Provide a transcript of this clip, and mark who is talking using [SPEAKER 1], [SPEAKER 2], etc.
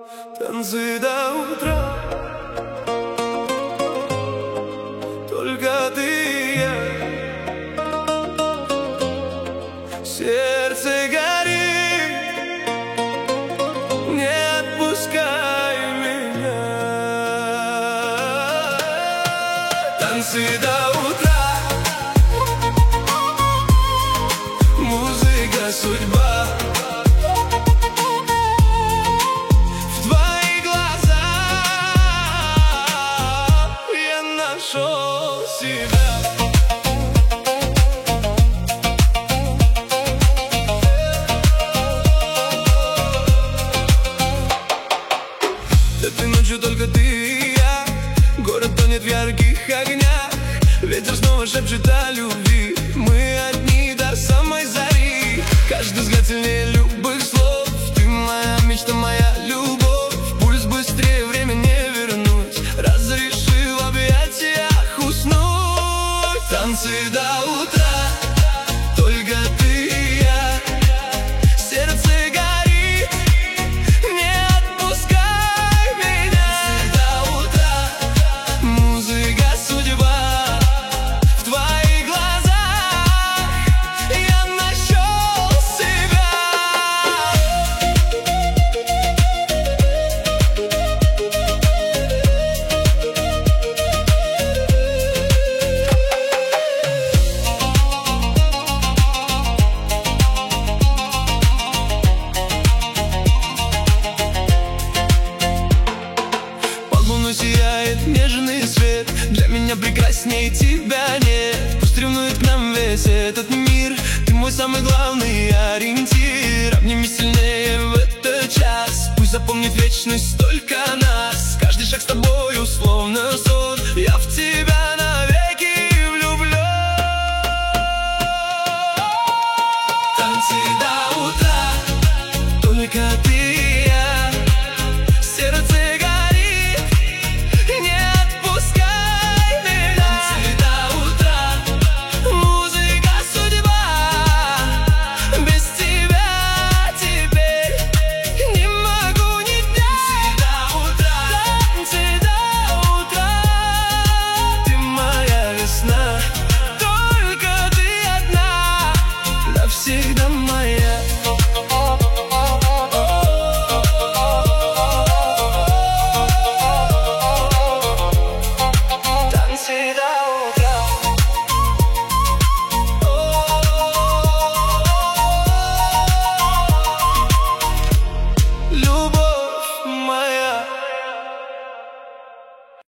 [SPEAKER 1] Танцы до утра, только ты и я. Сердце горит, не отпускай меня. Танцы до утра, музыка, судьба. В твоих глазах я нашел себя. Этой ночью только ты и я. Город тонет в ярких огнях. Ветер снова шепчет о любви. Мы одни до самой зари. Каждый взгляд сильнее любых слов. Ты моя мечта, моя любовь. Пульс быстрее, время не вернуть. Разреши в объятиях уснуть. Танцы до утра, только ты и я. Сердце горит, не отпускай меня. До утра, музыка, судьба. В твоих глазах я нашел себя. Под луной сияет нежный свет. Для меня прекрасней тебя нет. Пусть ревнует к нам весь этот мир. Ты мой самый главный ориентир. Обними сильнее в этот час. Пусть запомнит вечность только нас. Каждый шаг с тобой условно сон. Я в тебя навеки влюблен. Танцы до утра, только ты